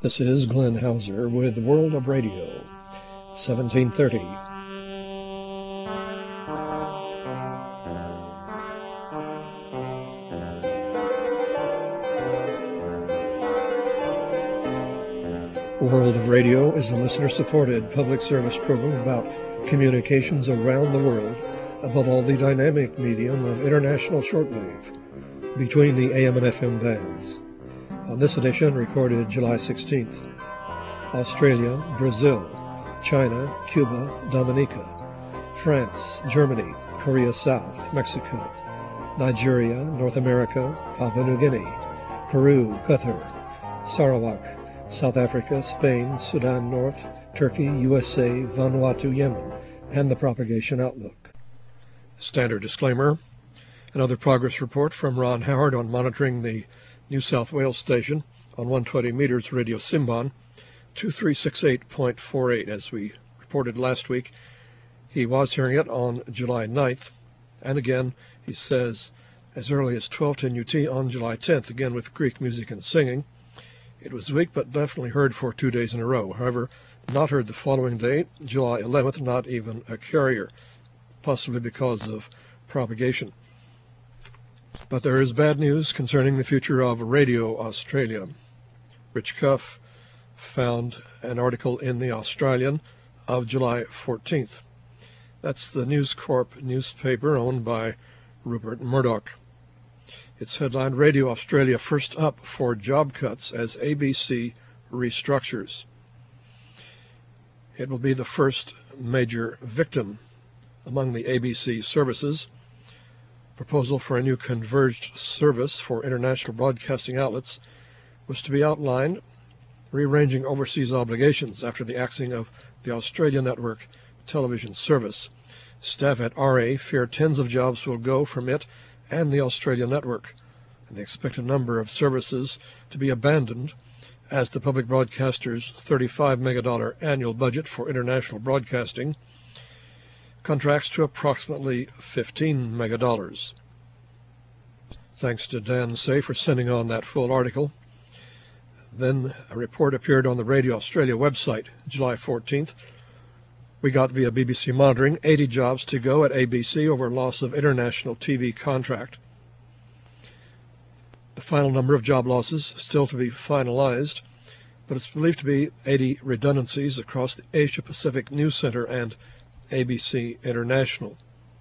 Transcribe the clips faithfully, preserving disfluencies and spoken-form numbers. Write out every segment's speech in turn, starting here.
This is Glenn Hauser with World of Radio, seventeen thirty. World of Radio is a listener-supported public service program about communications around the world, above all the dynamic medium of international shortwave, between the A M and F M bands. On this edition, recorded July sixteenth, Australia, Brazil, China, Cuba, Dominica, France, Germany, Korea South, Mexico, Nigeria, North America, Papua New Guinea, Peru, Qatar, Sarawak, South Africa, Spain, Sudan North, Turkey, U S A, Vanuatu, Yemen, and the propagation outlook. Standard disclaimer. Another progress report from Ron Howard on monitoring the New South Wales station on one hundred twenty meters Radio Simbon, two three six eight point four eight. As we reported last week, he was hearing it on July ninth, and again, he says, as early as twelve ten U T on July tenth, again with Greek music and singing. It was weak, but definitely heard for two days in a row. However, not heard the following day, July eleventh, not even a carrier, possibly because of propagation. But there is bad news concerning the future of Radio Australia. Rich Cuff found an article in the Australian of July fourteenth. That's the News Corp newspaper owned by Rupert Murdoch. It's headlined, Radio Australia First Up for Job Cuts as A B C Restructures. It will be the first major victim among the A B C services. Proposal for a new converged service for international broadcasting outlets was to be outlined, rearranging overseas obligations after the axing of the Australia Network television service. Staff at R A fear tens of jobs will go from it and the Australia Network, and they expect a number of services to be abandoned as the public broadcaster's thirty-five megadollar annual budget for international broadcasting contracts to approximately fifteen megadollars. Thanks to Dan Say for sending on that full article. Then a report appeared on the Radio Australia website July fourteenth. We got via B B C monitoring eighty jobs to go at A B C over loss of international T V contract. The final number of job losses still to be finalized, but it's believed to be eighty redundancies across the Asia Pacific News Center and A B C International.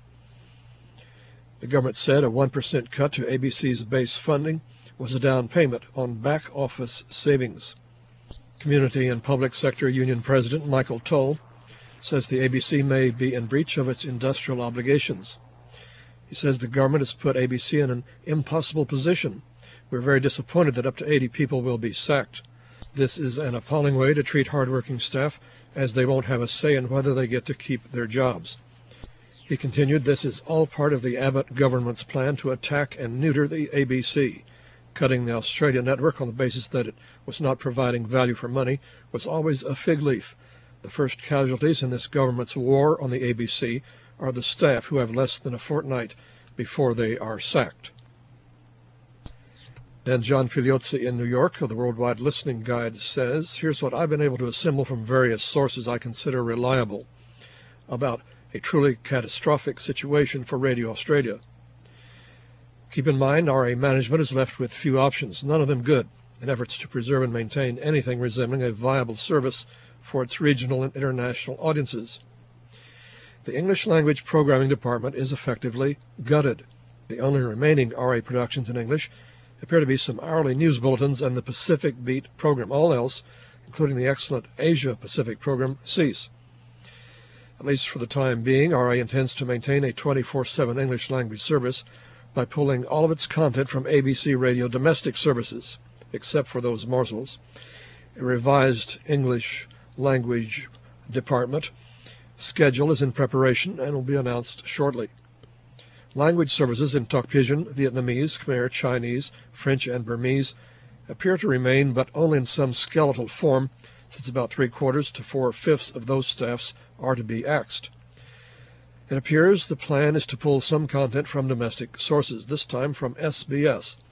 The government said a one percent cut to A B C's base funding was a down payment on back office savings. Community and Public Sector Union President Michael Toll says the A B C may be in breach of its industrial obligations. He says the government has put A B C in an impossible position. We're very disappointed that up to eighty people will be sacked. This is an appalling way to treat hardworking staff, as they won't have a say in whether they get to keep their jobs. He continued, this is all part of the Abbott government's plan to attack and neuter the A B C. Cutting the Australia Network on the basis that it was not providing value for money was always a fig leaf. The first casualties in this government's war on the A B C are the staff, who have less than a fortnight before they are sacked. Then John Filiozzi in New York of the Worldwide Listening Guide says, here's what I've been able to assemble from various sources I consider reliable about a truly catastrophic situation for Radio Australia. Keep in mind, R A management is left with few options, none of them good, in efforts to preserve and maintain anything resembling a viable service for its regional and international audiences. The English language programming department is effectively gutted. The only remaining R A productions in English appear to be some hourly news bulletins and the Pacific Beat program. All else, including the excellent Asia Pacific program, cease. At least for the time being, R A intends to maintain a twenty-four seven English language service by pulling all of its content from A B C Radio domestic services, except for those morsels. A revised English language department schedule is in preparation and will be announced shortly. Language services in Tok Pisin, Vietnamese, Khmer, Chinese, French, and Burmese appear to remain, but only in some skeletal form, since about three-quarters to four-fifths of those staffs are to be axed. It appears the plan is to pull some content from domestic sources, this time from S B S,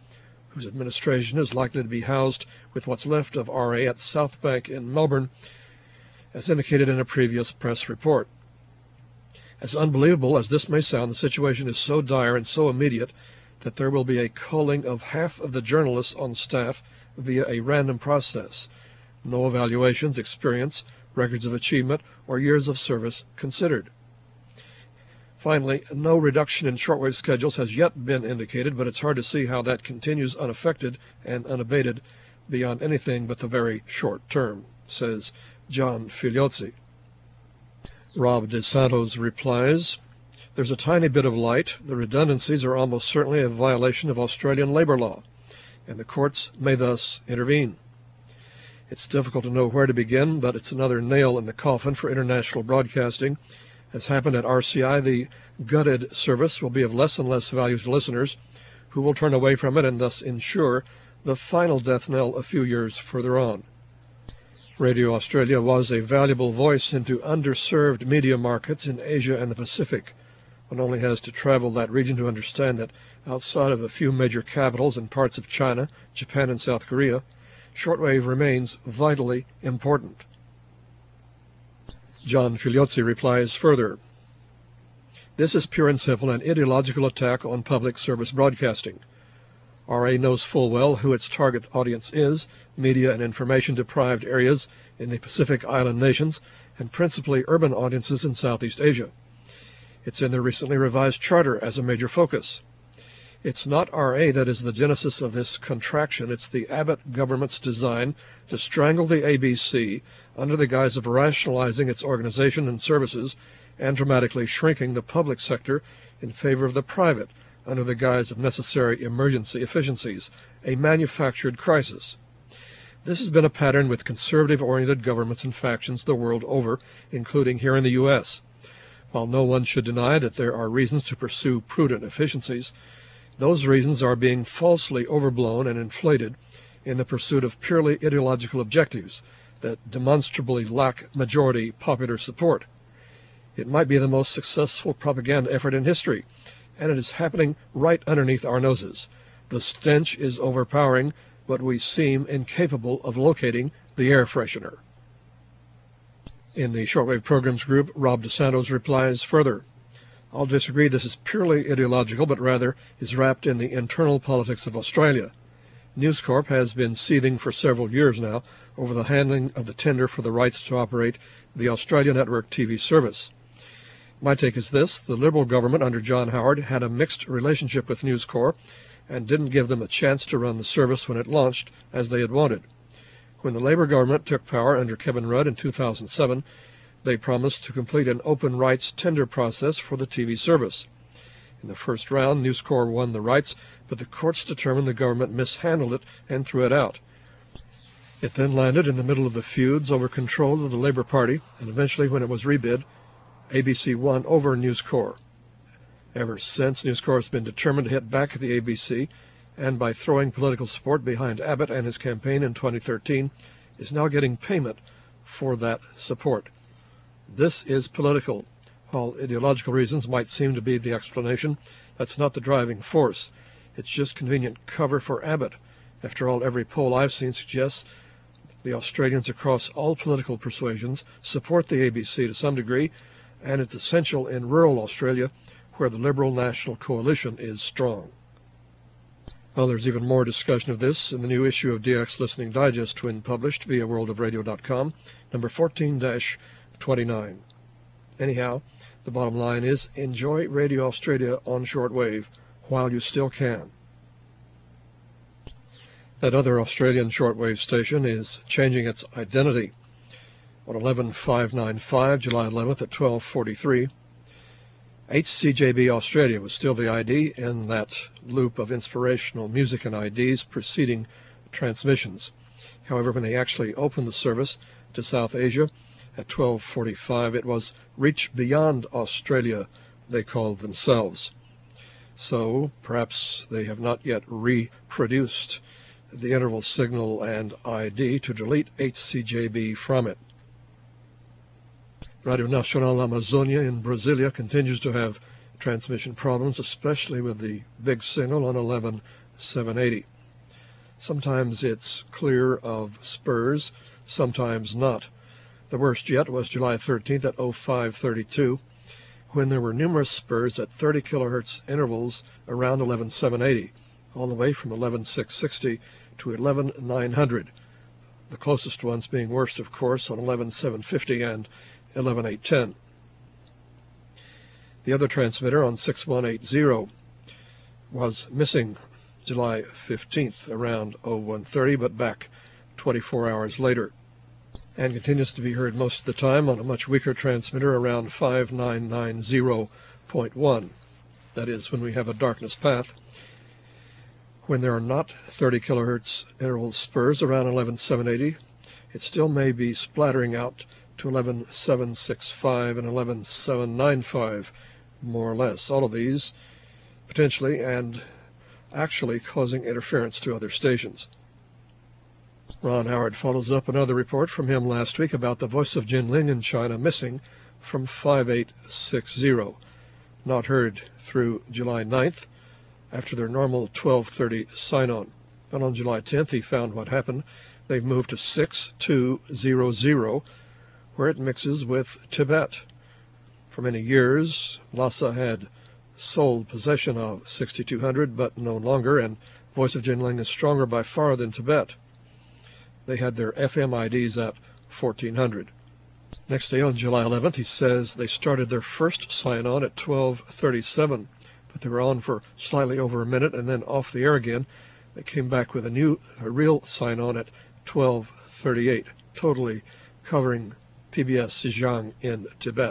whose administration is likely to be housed with what's left of R A at South Bank in Melbourne, as indicated in a previous press report. As unbelievable as this may sound, the situation is so dire and so immediate that there will be a culling of half of the journalists on staff via a random process, no evaluations, experience, records of achievement, or years of service considered. Finally, no reduction in shortwave schedules has yet been indicated, but it's hard to see how that continues unaffected and unabated beyond anything but the very short term, says John Figliozzi. Rob DeSantos replies, "There's a tiny bit of light. The redundancies are almost certainly a violation of Australian labour law, and the courts may thus intervene. It's difficult to know where to begin, but it's another nail in the coffin for international broadcasting. As happened at R C I, the gutted service will be of less and less value to listeners, who will turn away from it and thus ensure the final death knell a few years further on. Radio Australia was a valuable voice into underserved media markets in Asia and the Pacific. One only has to travel that region to understand that outside of a few major capitals and parts of China, Japan, and South Korea, shortwave remains vitally important." John Figliozzi replies further, "This is pure and simple an ideological attack on public service broadcasting. R A knows full well who its target audience is, media and information-deprived areas in the Pacific Island nations, and principally urban audiences in Southeast Asia. It's in the recently revised charter as a major focus. It's not R A that is the genesis of this contraction. It's the Abbott government's design to strangle the A B C under the guise of rationalizing its organization and services and dramatically shrinking the public sector in favor of the private under the guise of necessary emergency efficiencies, a manufactured crisis. This has been a pattern with conservative-oriented governments and factions the world over, including here in the U S. While no one should deny that there are reasons to pursue prudent efficiencies, those reasons are being falsely overblown and inflated in the pursuit of purely ideological objectives that demonstrably lack majority popular support. It might be the most successful propaganda effort in history, and it is happening right underneath our noses. The stench is overpowering, but we seem incapable of locating the air freshener." In the Shortwave Programs group, Rob DeSantos replies further, "I'll disagree this is purely ideological, but rather is wrapped in the internal politics of Australia. News Corp has been seething for several years now over the handling of the tender for the rights to operate the Australia Network T V service. My take is this: the Liberal government under John Howard had a mixed relationship with News Corp and didn't give them a chance to run the service when it launched as they had wanted. When the Labour government took power under Kevin Rudd in two thousand seven, they promised to complete an open rights tender process for the T V service. In the first round, News Corp won the rights, but the courts determined the government mishandled it and threw it out. It then landed in the middle of the feuds over control of the Labour Party, and eventually, when it was rebid, A B C won over News Corp. Ever since, News Corp has been determined to hit back at the A B C, and by throwing political support behind Abbott and his campaign in twenty thirteen, is now getting payment for that support. This is political. While ideological reasons might seem to be the explanation, that's not the driving force. It's just convenient cover for Abbott. After all, every poll I've seen suggests the Australians across all political persuasions support the A B C to some degree, and it's essential in rural Australia, where the Liberal National Coalition is strong. Well, there's even more discussion of this in the new issue of D X Listening Digest, when published via world of radio dot com, number fourteen dash twenty-nine. Anyhow, the bottom line is, enjoy Radio Australia on shortwave while you still can. That other Australian shortwave station is changing its identity. On eleven five ninety-five, July eleventh at twelve forty-three, H C J B Australia was still the I D in that loop of inspirational music and I Ds preceding transmissions. However, when they actually opened the service to South Asia at twelve forty-five, it was Reach Beyond Australia, they called themselves. So perhaps they have not yet reproduced the interval signal and I D to delete H C J B from it. Radio Nacional Amazonia in Brasilia continues to have transmission problems, especially with the big signal on eleven seven eighty. Sometimes it's clear of spurs, sometimes not. The worst yet was July thirteenth at oh five thirty-two, when there were numerous spurs at thirty kilohertz intervals around eleven seven eighty, all the way from eleven six sixty to eleven nine hundred, the closest ones being worst, of course, on eleven seven fifty and eleven eight ten. The other transmitter on six one eight zero was missing July fifteenth around oh one thirty, but back twenty-four hours later, and continues to be heard most of the time on a much weaker transmitter around five nine nine zero point one. That is, when we have a darkness path. When there are not thirty kilohertz interval spurs around eleven seven eighty, it still may be splattering out to eleven seven sixty-five and eleven seven ninety-five, more or less. All of these potentially and actually causing interference to other stations. Ron Howard follows up another report from him last week about the Voice of Jinling in China missing from five eight six zero, not heard through July ninth after their normal twelve thirty sign-on. But on July tenth he found what happened. They've moved to six two zero zero, where it mixes with Tibet. For many years, Lhasa had sole possession of sixty-two hundred, but no longer, and Voice of Jinling is stronger by far than Tibet. They had their F M I Ds at fourteen hundred. Next day, on July eleventh, he says they started their first sign-on at twelve thirty-seven, but they were on for slightly over a minute and then off the air again. They came back with a new, a real sign-on at twelve thirty-eight, totally covering P B S Xizang in Tibet.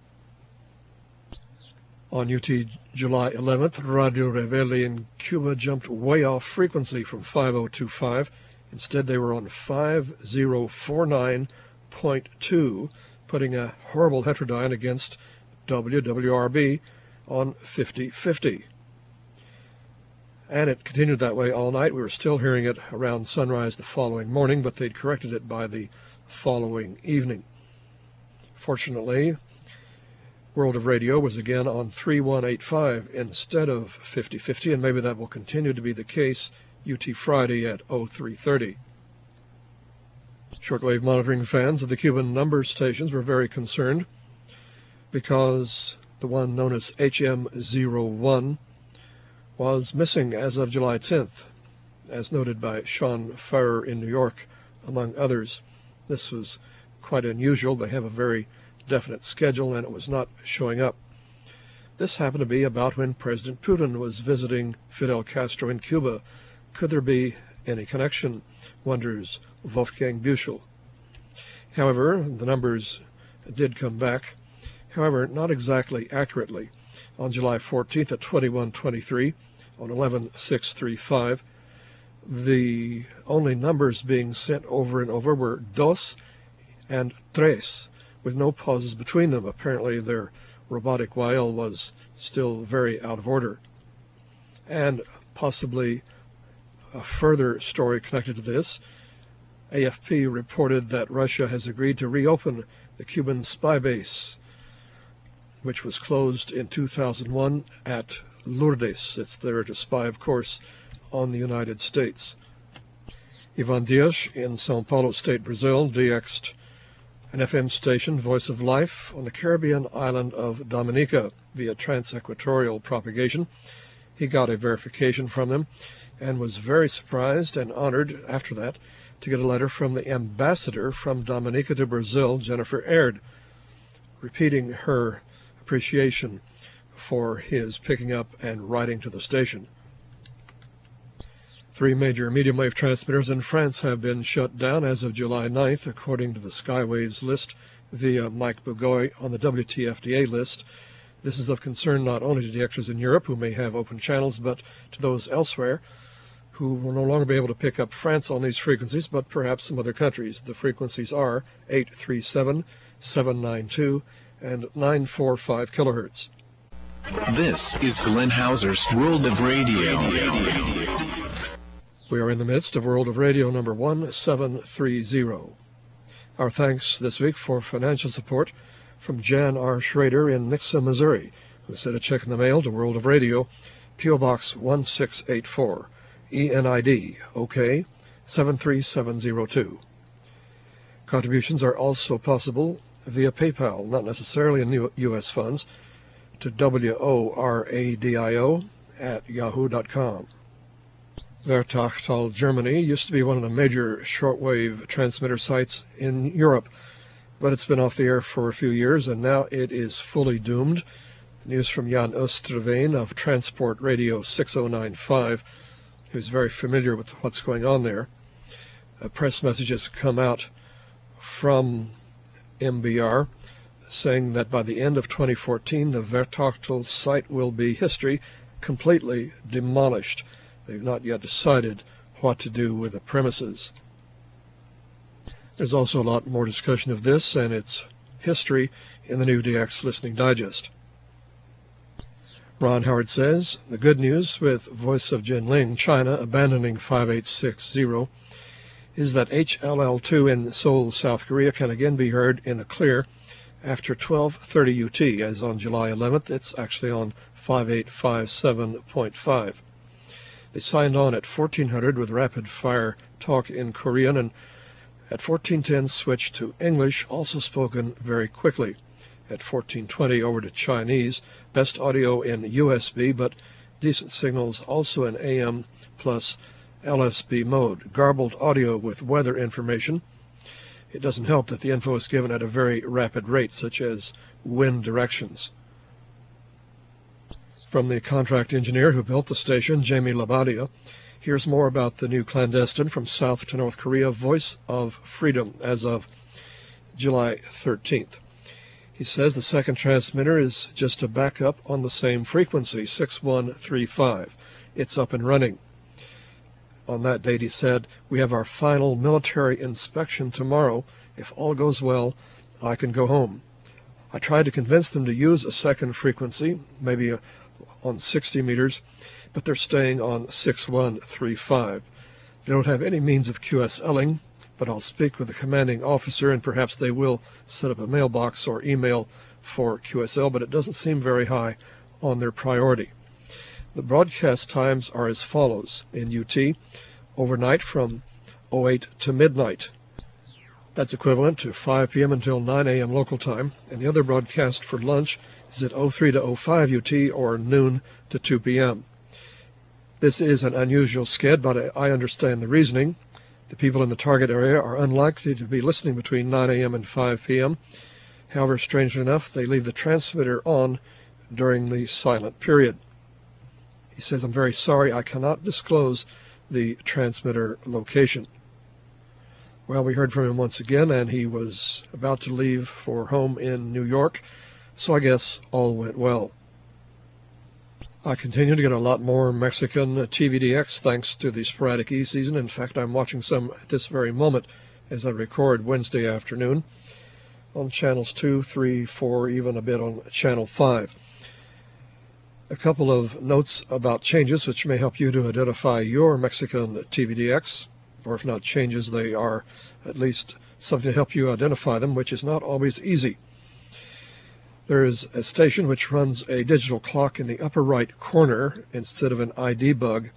On U T July eleventh, Radio Rebelde in Cuba jumped way off frequency from five oh two five. Instead, they were on five oh four nine point two, putting a horrible heterodyne against W W R B on fifty fifty. And it continued that way all night. We were still hearing it around sunrise the following morning, but they'd corrected it by the following evening. Fortunately, World of Radio was again on three one eight five instead of fifty fifty, and maybe that will continue to be the case U T Friday at oh three thirty. Shortwave monitoring fans of the Cuban number stations were very concerned because the one known as H M zero one was missing as of July tenth, as noted by Sean Farrer in New York, among others. This was quite unusual. They have a very definite schedule, and it was not showing up. This happened to be about when President Putin was visiting Fidel Castro in Cuba. Could there be any connection, wonders Wolfgang Büchel. However, the numbers did come back, however, not exactly accurately. On July fourteenth at twenty-one twenty-three, on eleven six thirty-five, the only numbers being sent over and over were dos and tres, with no pauses between them. Apparently their robotic Y L was still very out of order. And possibly a further story connected to this, A F P reported that Russia has agreed to reopen the Cuban spy base, which was closed in two thousand one at Lourdes. It's there to spy, of course, on the United States. Ivan Dias in São Paulo State, Brazil, D X'd an F M station, Voice of Life, on the Caribbean island of Dominica via transequatorial propagation. He got a verification from them and was very surprised and honored after that to get a letter from the ambassador from Dominica to Brazil, Jennifer Aird, repeating her appreciation for his picking up and writing to the station. Three major medium wave transmitters in France have been shut down as of July ninth, according to the Skywaves list via Mike Bugoy on the W T F D A list. This is of concern not only to D Xers in Europe, who may have open channels, but to those elsewhere who will no longer be able to pick up France on these frequencies, but perhaps some other countries. The frequencies are eight three seven, seven nine two, and nine four five kilohertz. This is Glenn Hauser's World of Radio. We are in the midst of World of Radio number one seven three zero. Our thanks this week for financial support from Jan R. Schrader in Nixa, Missouri, who sent a check in the mail to World of Radio, P O. Box one six eight four, E N I D, OK, seven three seven zero two. Contributions are also possible via PayPal, not necessarily in U S funds, to W O R A D I O at yahoo dot com. Wörtertal, Germany used to be one of the major shortwave transmitter sites in Europe, but it's been off the air for a few years and now it is fully doomed. News from Jan Oosterveen of Transport Radio six oh nine five, who's very familiar with what's going on there. A press message has come out from M B R saying that by the end of twenty fourteen the Wörtertal site will be history, completely demolished. They've not yet decided what to do with the premises. There's also a lot more discussion of this and its history in the new D X Listening Digest. Ron Howard says, the good news with Voice of Jinling, China, abandoning five eight six zero, is that H L L two in Seoul, South Korea can again be heard in the clear after twelve thirty U T, as on July eleventh. It's actually on five eight five seven point five. They signed on at fourteen hundred with rapid-fire talk in Korean, and at fourteen ten switched to English, also spoken very quickly. At fourteen twenty over to Chinese, best audio in U S B, but decent signals also in A M plus L S B mode. Garbled audio with weather information. It doesn't help that the info is given at a very rapid rate, such as wind directions. From the contract engineer who built the station, Jamie Labadia, here's more about the new clandestine from South to North Korea, Voice of Freedom, as of July thirteenth. He says the second transmitter is just a backup on the same frequency, six one three five. It's up and running. On that date, he said, we have our final military inspection tomorrow. If all goes well, I can go home. I tried to convince them to use a second frequency, maybe a on sixty meters, but they're staying on six one three five. They don't have any means of Q S L ing, but I'll speak with the commanding officer and perhaps they will set up a mailbox or email for Q S L, but it doesn't seem very high on their priority. The broadcast times are as follows. In U T, overnight from oh eight to midnight. That's equivalent to five p m until nine a m local time, and the other broadcast for lunch is at oh three to oh five U T or noon to two p m This is an unusual sked, but I understand the reasoning. The people in the target area are unlikely to be listening between nine a m and five p m However, strangely enough, they leave the transmitter on during the silent period. He says, I'm very sorry, I cannot disclose the transmitter location. Well, we heard from him once again, and he was about to leave for home in New York, so I guess all went well. I continue to get a lot more Mexican T V D X thanks to the sporadic E-season. In fact, I'm watching some at this very moment as I record Wednesday afternoon on channels two, three, four, even a bit on channel five. A couple of notes about changes which may help you to identify your Mexican T V D X, or if not changes, they are at least something to help you identify them, which is not always easy. There is a station which runs a digital clock in the upper right corner instead of an I D bug.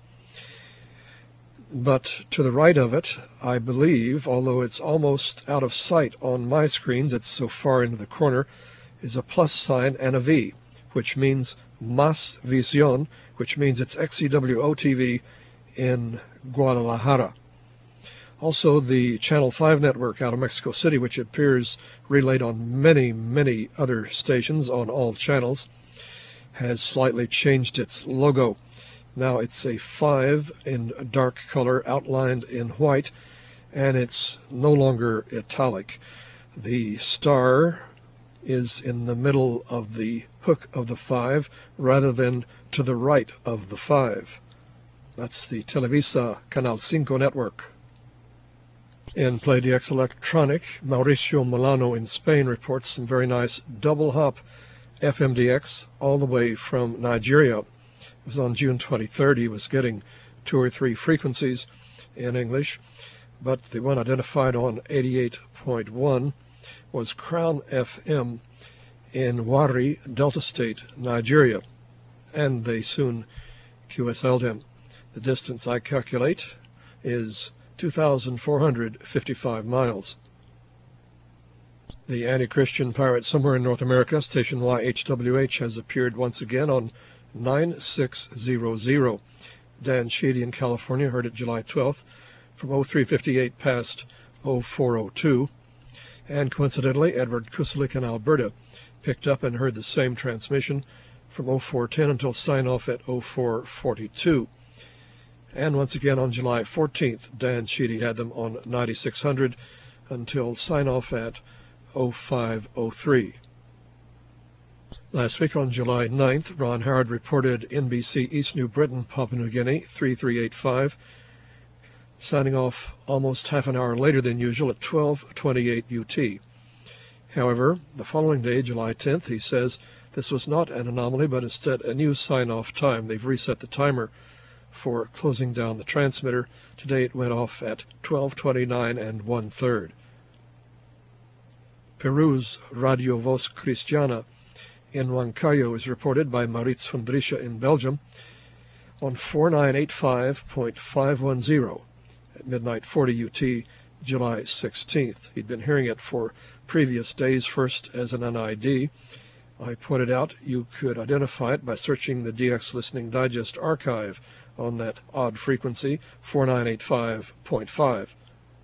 But to the right of it, I believe, although it's almost out of sight on my screens, it's so far into the corner, is a plus sign and a V, which means Más Visión, which means it's X E W O T V in Guadalajara. Also, the Channel five network out of Mexico City, which appears relayed on many, many other stations on all channels, has slightly changed its logo. Now it's a five in dark color outlined in white, and it's no longer italic. The star is in the middle of the hook of the five rather than to the right of the five. That's the Televisa Canal five network. In Play D X Electronic, Mauricio Milano in Spain reports some very nice double hop F M D X all the way from Nigeria. It was on June twenty-third. He was getting two or three frequencies in English, but the one identified on eighty-eight point one was Crown F M in Warri, Delta State, Nigeria, and they soon Q S L'd him. The distance I calculate is two thousand four hundred fifty-five miles. The anti-Christian pirate somewhere in North America, station Y H W H, has appeared once again on nine six hundred. Dan Sheedy in California heard it July twelfth from oh three fifty-eight past oh four oh two. And coincidentally, Edward Kuselik in Alberta picked up and heard the same transmission from oh four ten until sign-off at oh four forty-two. And once again on July fourteenth, Dan Sheedy had them on ninety-six hundred until sign-off at oh five oh three. Last week on July ninth, Ron Howard reported N B C East New Britain, Papua New Guinea, three three eight five, signing off almost half an hour later than usual at twelve twenty-eight U T. However, the following day, July tenth, he says this was not an anomaly, but instead a new sign-off time. They've reset the timer for closing down the transmitter. Today it went off at twelve twenty-nine and one-third. Peru's Radio Voz Cristiana in Huancayo is reported by Maurits van Drische in Belgium on forty-nine eighty-five point five one zero at midnight forty U T, July sixteenth. He'd been hearing it for previous days, first as an N I D. I pointed out you could identify it by searching the D X Listening Digest archive on that odd frequency, forty-nine eighty-five point five.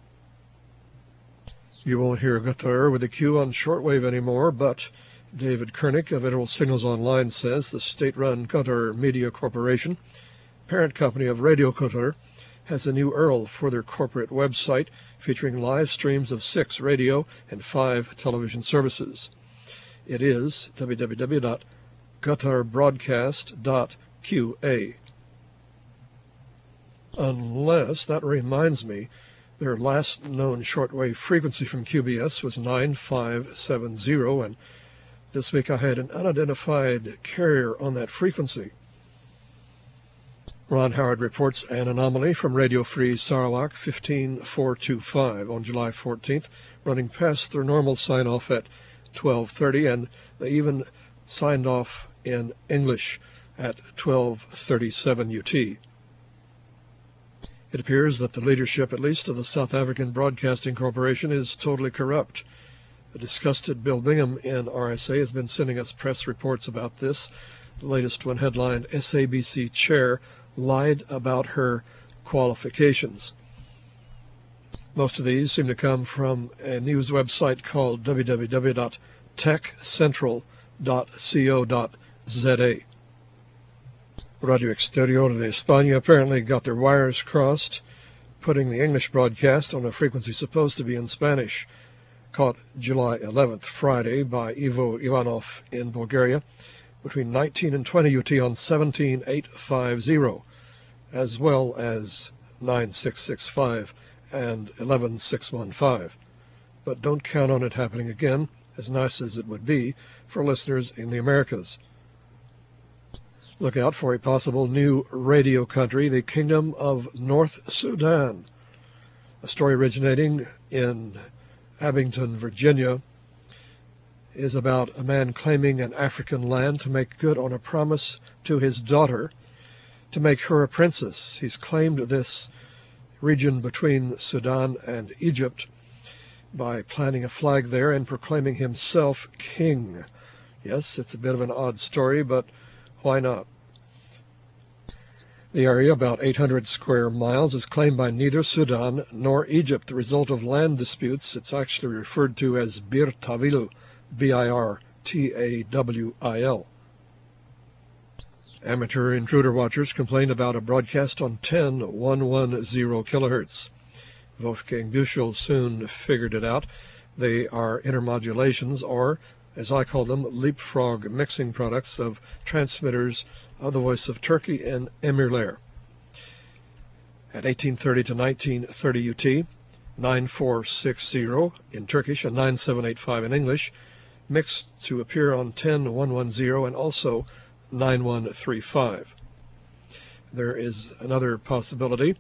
You won't hear Qatar with a Q on shortwave anymore, but David Kernick of Interval Signals Online says the state-run Qatar Media Corporation, parent company of Radio Qatar, has a new U R L for their corporate website featuring live streams of six radio and five television services. It is w w w dot qatar broadcast dot q a. Unless, that reminds me, their last known shortwave frequency from Q B S was nine five seven zero, and this week I had an unidentified carrier on that frequency. Ron Howard reports an anomaly from Radio Free Sarawak fifteen four twenty-five on July fourteenth, running past their normal sign-off at twelve thirty, and they even signed off in English at twelve thirty-seven U T. It appears that the leadership, at least of the South African Broadcasting Corporation, is totally corrupt. A disgusted Bill Bingham in R S A has been sending us press reports about this. The latest one headlined, S A B C Chair Lied About Her Qualifications. Most of these seem to come from a news website called w w w dot tech central dot co dot z a. Radio Exterior de España apparently got their wires crossed, putting the English broadcast on a frequency supposed to be in Spanish. Caught July eleventh, Friday, by Ivo Ivanov in Bulgaria, between nineteen and twenty U T on seventeen eight fifty, as well as nine six six five and eleven six fifteen. But don't count on it happening again, as nice as it would be for listeners in the Americas. Look out for a possible new radio country, the Kingdom of North Sudan. A story originating in Abington, Virginia, is about a man claiming an African land to make good on a promise to his daughter to make her a princess. He's claimed this region between Sudan and Egypt by planting a flag there and proclaiming himself king. Yes, it's a bit of an odd story, but why not? The area, about eight hundred square miles, is claimed by neither Sudan nor Egypt. The result of land disputes, it's actually referred to as Bir Tawil, B I R T A W I L. Amateur intruder watchers complained about a broadcast on ten one ten kilohertz. Wolfgang Büchel soon figured it out. They are intermodulations, or, as I call them, leapfrog mixing products of transmitters of the Voice of Turkey and Emirler. At eighteen thirty to nineteen thirty U T, nine four six zero in Turkish and nine seven eight five in English, mixed to appear on ten one ten and also nine one three five. There is another possibility.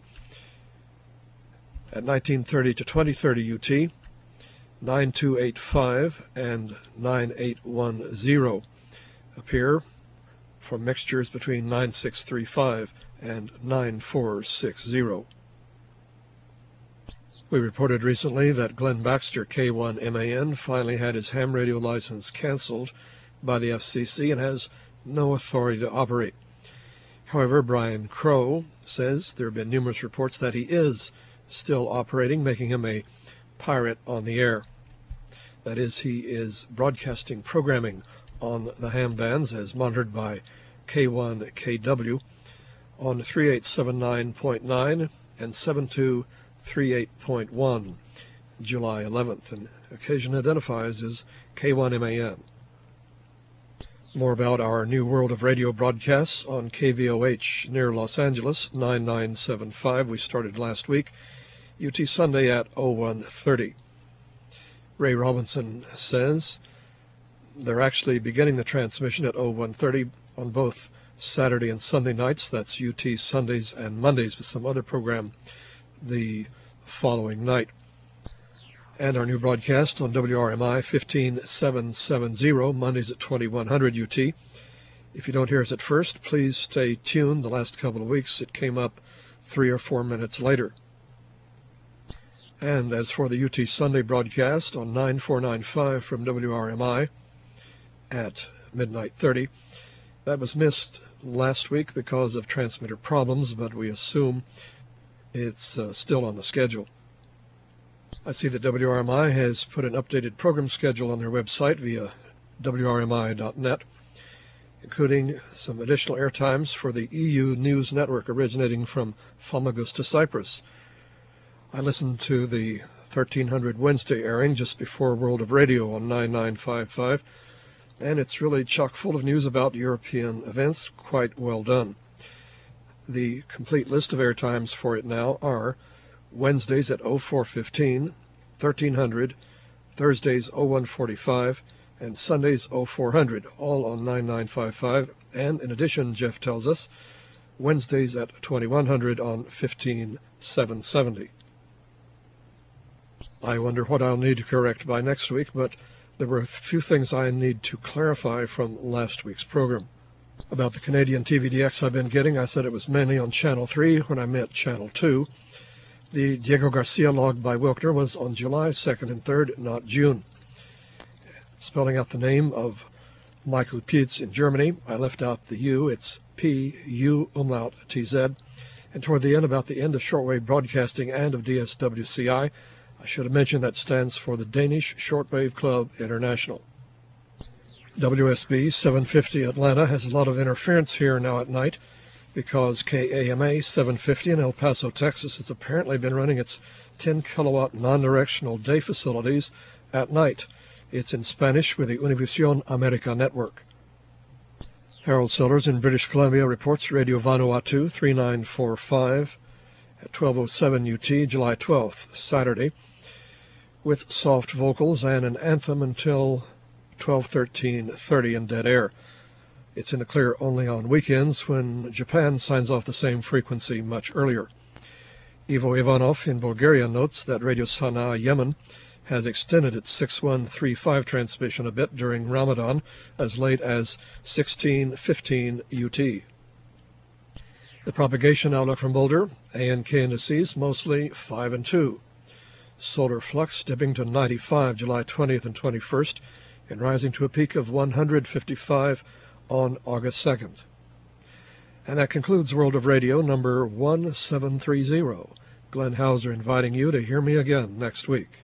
At nineteen thirty to twenty thirty U T, nine two eight five and nine eight one zero appear for mixtures between nine six three five and nine four six zero. We reported recently that Glenn Baxter, K one M A N, finally had his ham radio license canceled by the F C C and has no authority to operate. However, Brian Crow says there have been numerous reports that he is still operating, making him a pirate on the air. That is, he is broadcasting programming on the ham bands as monitored by K one K W on three eight seven nine point nine and seven two three eight point one, July eleventh, and occasionally identifies as K one M A N. More about our new World of Radio broadcasts on K V O H near Los Angeles, nine nine seven five. We started last week, U T Sunday at oh one thirty. Ray Robinson says they're actually beginning the transmission at oh one thirty on both Saturday and Sunday nights. That's U T Sundays and Mondays, with some other program the following night. And our new broadcast on W R M I fifteen seven seventy, Mondays at twenty-one hundred U T. If you don't hear us at first, please stay tuned. The last couple of weeks it came up three or four minutes later. And as for the U T Sunday broadcast on nine four nine five from W R M I at midnight thirty, that was missed last week because of transmitter problems, but we assume it's uh, still on the schedule. I see that W R M I has put an updated program schedule on their website via W R M I dot net, including some additional airtimes for the E U News Network originating from Famagusta, Cyprus. I listened to the thirteen hundred Wednesday airing just before World of Radio on nine nine five five, and it's really chock full of news about European events. Quite well done. The complete list of airtimes for it now are Wednesdays at oh four fifteen, thirteen hundred, Thursdays oh one forty-five, and Sundays oh four hundred, all on nine nine five five. And in addition, Jeff tells us, Wednesdays at twenty-one hundred on fifteen seven seventy. I wonder what I'll need to correct by next week, but there were a few things I need to clarify from last week's program. About the Canadian T V D X I've been getting, I said it was mainly on Channel three when I meant Channel two. The Diego Garcia log by Wilkner was on July second and third, not June. Spelling out the name of Michael Pietz in Germany, I left out the U. It's P U umlaut T Z. And toward the end, about the end of shortwave broadcasting and of D S W C I, I should have mentioned that stands for the Danish Shortwave Club International. W S B seven fifty Atlanta has a lot of interference here now at night because K A M A seven fifty in El Paso, Texas has apparently been running its ten kilowatt non-directional day facilities at night. It's in Spanish with the Univision America network. Harold Sellers in British Columbia reports Radio Vanuatu three nine four five at twelve oh seven U T, July twelfth, Saturday, with soft vocals and an anthem until twelve thirteen thirty in dead air. It's in the clear only on weekends when Japan signs off the same frequency much earlier. Ivo Ivanov in Bulgaria notes that Radio Sana'a Yemen has extended its six one three five transmission a bit during Ramadan as late as sixteen fifteen U T. The propagation outlook from Boulder, A and K indices mostly five and two. Solar flux dipping to ninety-five July twentieth and twenty-first and rising to a peak of one hundred fifty-five on August second. And that concludes World of Radio number one seven three zero. Glenn Hauser inviting you to hear me again next week.